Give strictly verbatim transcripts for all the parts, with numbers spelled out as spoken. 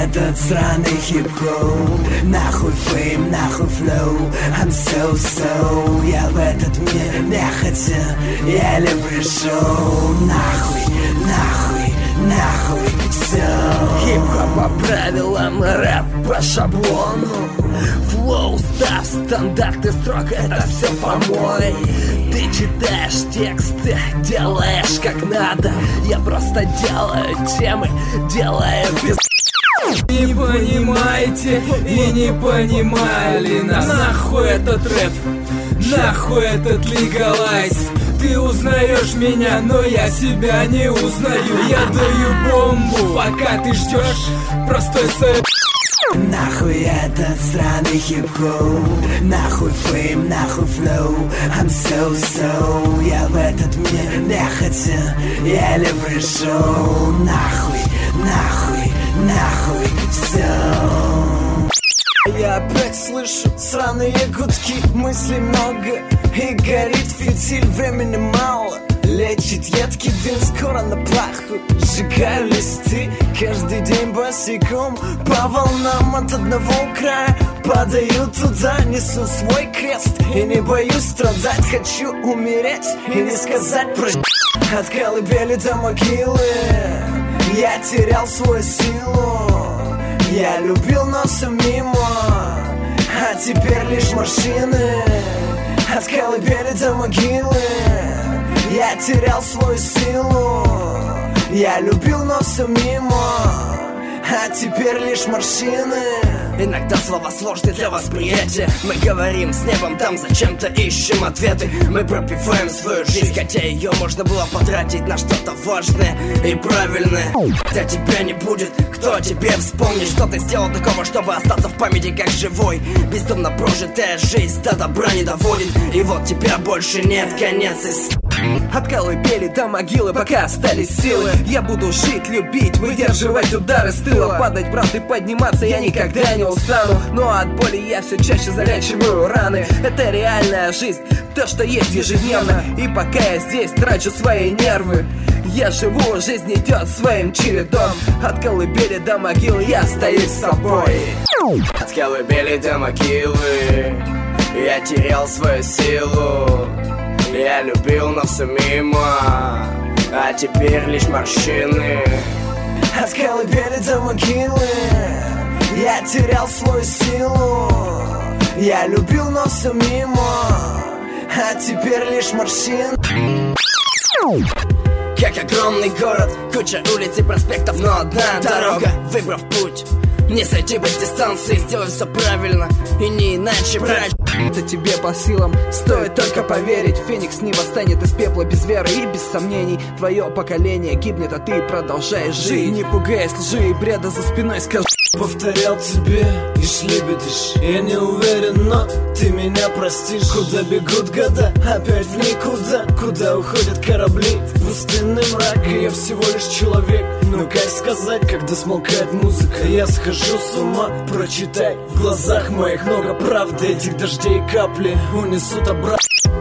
этот сраный хип-хоп, нахуй фейм, нахуй флоу. I'm so so, я в этот мир нехотя еле пришел. Нахуй, нахуй, нахуй, все. Хип-хоп по правилам, рэп по шаблону. Флоу, став, стандарты строк, это все помой. Ты читаешь тексты, делаешь как надо. Я просто делаю темы, делаю без... Не понимаете и не понимали нас. Нахуй этот рэп, нахуй этот легалайз. Ты узнаешь меня, но я себя не узнаю. Я даю бомбу, пока ты ждешь простой совет. Нахуй этот сраный хип-хоп, нахуй фейм, нахуй флоу. I'm so so, я в этот мир нехотя еле пришел. Нахуй, нахуй, нахуй, все. Я опять слышу сраные гудки, мыслей много и горит фитиль, времени мало. Лечит едкий дым, скоро на плаху сжигаю листы. Каждый день босиком по волнам от одного края падаю туда, несу свой крест и не боюсь страдать. Хочу умереть и не сказать прощай. От колыбели до могилы я терял свою силу. Я любил, но все мимо, а теперь лишь машины. От колыбели до могилы я терял свою силу. Я любил, но все мимо, а теперь лишь морщины. Иногда слова сложны для восприятия. Мы говорим с небом, там зачем-то ищем ответы. Мы пропиваем свою жизнь, хотя ее можно было потратить на что-то важное и правильное. Когда тебя не будет, кто тебе вспомнит, что ты сделал такого, чтобы остаться в памяти как живой. Бездумно прожитая жизнь до добра не доводит, и вот тебя больше нет, конец и... От колыбели до могилы, пока остались силы, я буду жить, любить, выдерживать удары с тыла. Падать, брат, и подниматься я никогда не устану. Но от боли я все чаще залечиваю раны. Это реальная жизнь, то, что есть ежедневно. И пока я здесь трачу свои нервы, я живу, жизнь идет своим чередом. От колыбели до могилы я остаюсь собой. От колыбели до могилы я терял свою силу. Я любил, но все мимо, а теперь лишь морщины. От колыбели до могилы я терял свою силу. Я любил, но все мимо, а теперь лишь морщины. Как огромный город, куча улиц и проспектов, но одна дорога. Выбрав путь, не сойти без дистанции, сделать все правильно и не иначе, брать. Это тебе по силам, стоит только поверить. Феникс не восстанет из пепла без веры и без сомнений. Твое поколение гибнет, а ты продолжаешь жить. Не пугаясь лжи и бреда за спиной, скажи. Повторял тебе и шлебедишь. Я не уверен, но ты меня простишь. Куда бегут года? Опять в никуда. Куда уходят корабли? В пустынный мрак. И я всего лишь человек. Ну как сказать, когда смолкает музыка? Я схожу с ума. Прочитай, в глазах моих много правды. Этих дождей капли унесут обратно.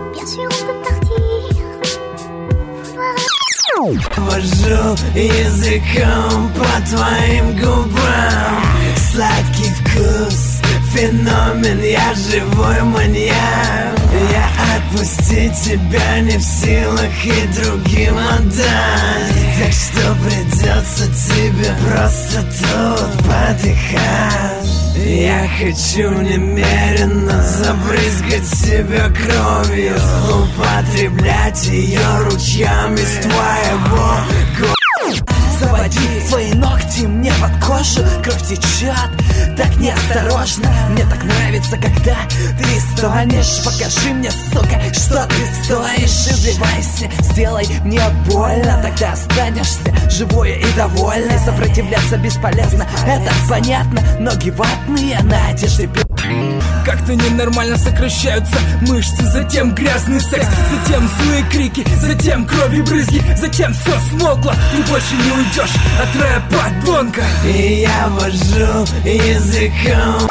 Вожу языком по твоим губам. Сладкий вкус, феномен, я живой маньяк. Я отпустить тебя не в силах и другим отдать. Так что придется тебе просто тут подыхать. Я хочу немерено забрызгать себя кровью, употреблять ее ручьями с твоего города. Заводи свои ногти мне под кожу, кровь течет так неосторожно. Мне так нравится, когда ты стонешь. Покажи мне, сука, что ты стоишь. Извивайся, сделай мне больно, тогда останешься живое и довольное. Сопротивляться бесполезно, это понятно. Ноги ватные, на одежде бе... Как-то ненормально сокращаются мышцы, затем грязный секс, затем злые крики, затем кровь и брызги, затем все смокло. Ты больше не уйдешь от рэя, подонка. И я вожу языком.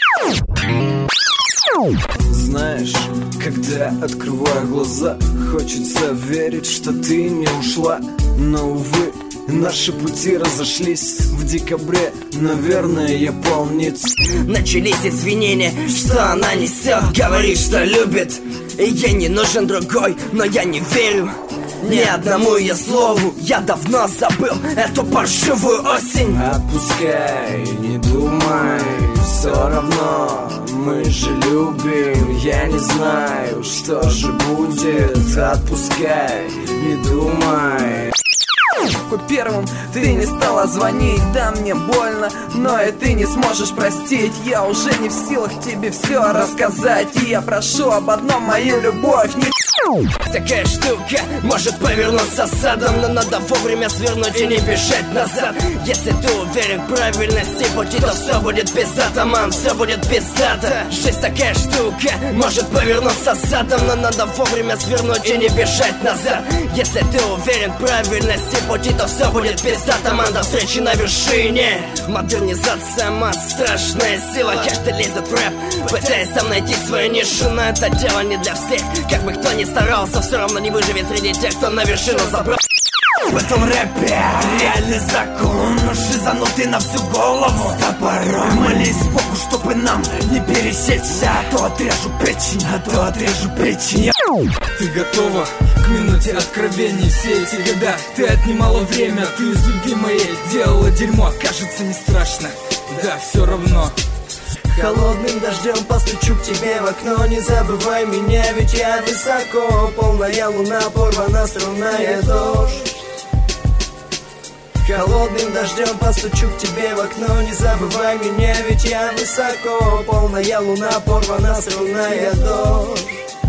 Знаешь, когда открываю глаза, хочется верить, что ты не ушла. Но, увы, Наши пути разошлись в декабре, наверное, я полниц. Начались извинения, что она несет. Говорит, что любит, и ей не нужен другой. Но я не верю ни одному ее слову. Я давно забыл эту паршивую осень. Отпускай, не думай, все равно мы же любим. Я не знаю, что же будет. Отпускай, не думай. Первым ты не стала звонить, да мне больно, но и ты не сможешь простить. Я уже не в силах тебе все рассказать, и я прошу об одном, мою любовь не... Такая штука может повернуться садом, но надо вовремя свернуть и не бежать назад. Если ты уверен в правильности пути, то все будет пиздато, мам, все будет пиздато. Жизнь такая штука может повернуться садом, но надо вовремя свернуть и не бежать назад. Если ты уверен в правильности пути, то все будет пиздато, мам, до встречи на вершине. Модернизация масс, страшная сила. Каждый лезет в рэп, пытаясь там найти свою нишу. Но это дело не для всех, как бы кто ни старался, все равно не выживет среди тех, кто на вершину забрал. В этом рэпе реальный закон, шизанутый на всю голову с топором. Молись Богу, чтобы нам не пересечься, а то отрежу печень, а то отрежу печень. Ты готова к минуте откровений? Все эти года ты отнимала время, ты из любви моей делала дерьмо. Кажется, не страшно, да все равно. Холодным дождем постучу к тебе в окно. Не забывай меня, ведь я высоко. Полная луна, порвана струнная дождь. Холодным дождем постучу к тебе в окно. Не забывай меня, ведь я высоко. Полная луна, порвана струнная дождь.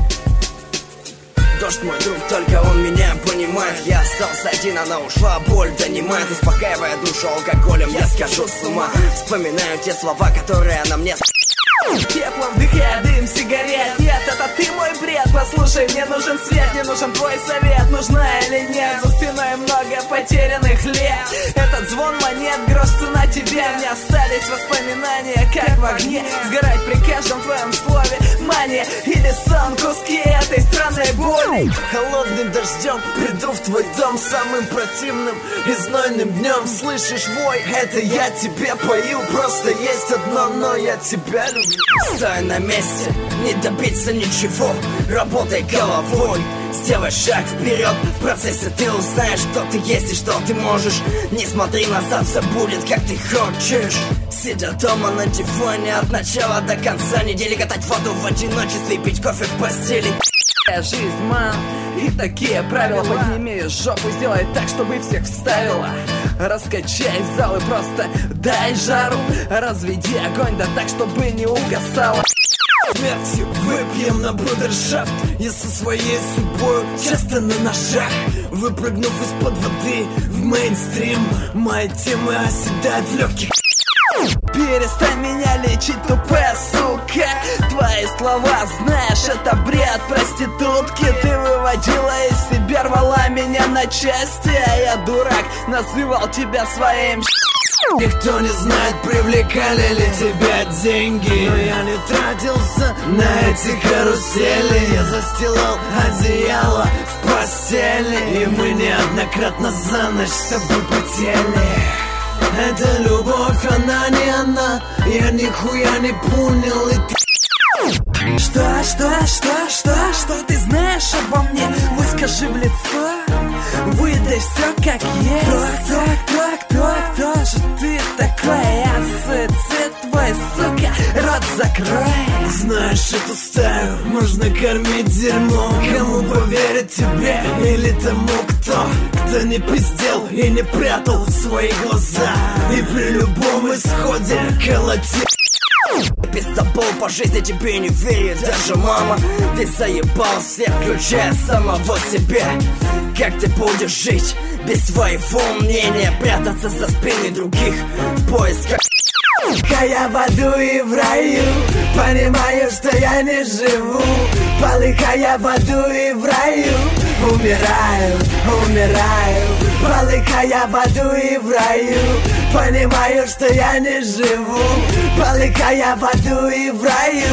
Дождь мой друг, только он меня понимает. Я остался один, она ушла, боль донимает. Успокаивая душу алкоголем, я схожу с ума. Вспоминаю те слова, которые она мне... Тепло вдыхая дым сигарет. Нет, это ты мой бред. Послушай, мне нужен свет, мне нужен твой совет. Нужна или нет, за спиной много потерянных лет. Этот звон монет, грош цена тебе. Мне остались воспоминания, как в огне. Сгорать при каждом твоем слове. Мания или сон, куски этой странной боли. Холодным дождем приду в твой дом самым противным и знойным днем. Слышишь вой? Это я тебе пою. Просто есть одно, но я тебя люблю. Стой на месте, не добиться ничего. Работай головой, сделай шаг вперед. В процессе ты узнаешь, кто ты есть и что ты можешь. Не смотри назад, все будет как ты хочешь. Сидя дома на диване от начала до конца недели, катать воду в одиночестве и пить кофе в постели. Жизнь, мам, и такие правила. Подними жопу, сделай так, чтобы всех вставила. Раскачай зал и просто дай жару. Разведи огонь, да так, чтобы не угасало. Смертью выпьем на брудершафт. Я со своей судьбой часто на ножах. Выпрыгнув из-под воды в мейнстрим, мои темы оседают в легких. Перестань меня лечить, тупая сука. Твои слова, знаешь, это бред проститутки. Ты выводила из себя, рвала меня на части. А я дурак, называл тебя своим. Никто не знает, привлекали ли тебя деньги, но я не тратился на эти карусели. Я застилал одеяло в постели, и мы неоднократно за ночь с тобой потели. Это любовь, она не она. Я нихуя не понял, и ты... Что, что, что, что, что ты знаешь обо мне? Выскажи в лицо, выдай все как есть. Кто, кто, кто, кто, кто же ты такой? Я суицид твой, сука, рот закрой. Знаешь, эту стаю можно кормить дерьмом. Кому поверить, тебе или тому, кто Кто не пиздел и не прятал свои глаза, и при любом исходе колотил. Пиздобол по жизни тебе не верит даже мама. Ты заебал всех, включая самого себя. Как ты будешь жить без своего мнения? Прятаться за спиной других в поисках. Я в аду и в раю, понимаю, что я не живу. Полыхая в аду и в раю, умираю, умираю. Полыхая в аду и в раю, понимаю, что я не живу. Полыхая в аду и в раю,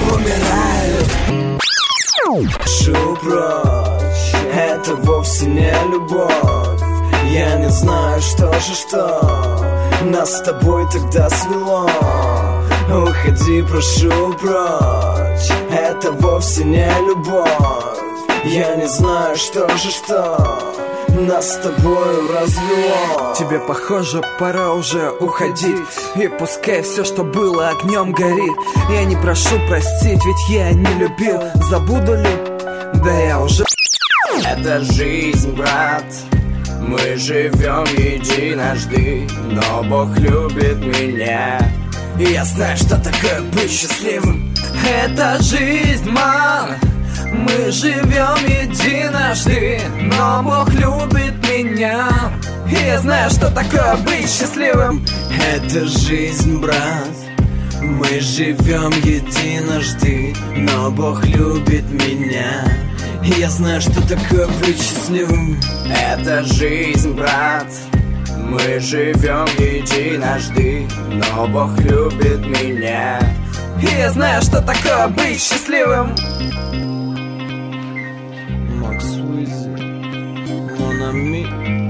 умираю. Шу прочь, это вовсе не любовь. Я не знаю, что же что нас с тобой тогда свело. Уходи, прошу, прочь, это вовсе не любовь. Я не знаю, что же что нас с тобой развело. Тебе, похоже, пора уже уходить, и пускай все, что было, огнем горит. Я не прошу простить, ведь я не любил. Забуду ли? Да я уже... Это жизнь, брат, мы живем единожды, но Бог любит меня, и я знаю, что такое быть счастливым. Это жизнь, ман, мы живем единожды, но Бог любит меня, и я знаю, что такое быть счастливым. Это жизнь, брат, мы живем единожды, но Бог любит меня, и я знаю, что такое быть счастливым. Это жизнь, брат, мы живем единожды, но Бог любит меня, и я знаю, что такое быть счастливым. Макс Уизи, Mon Ami.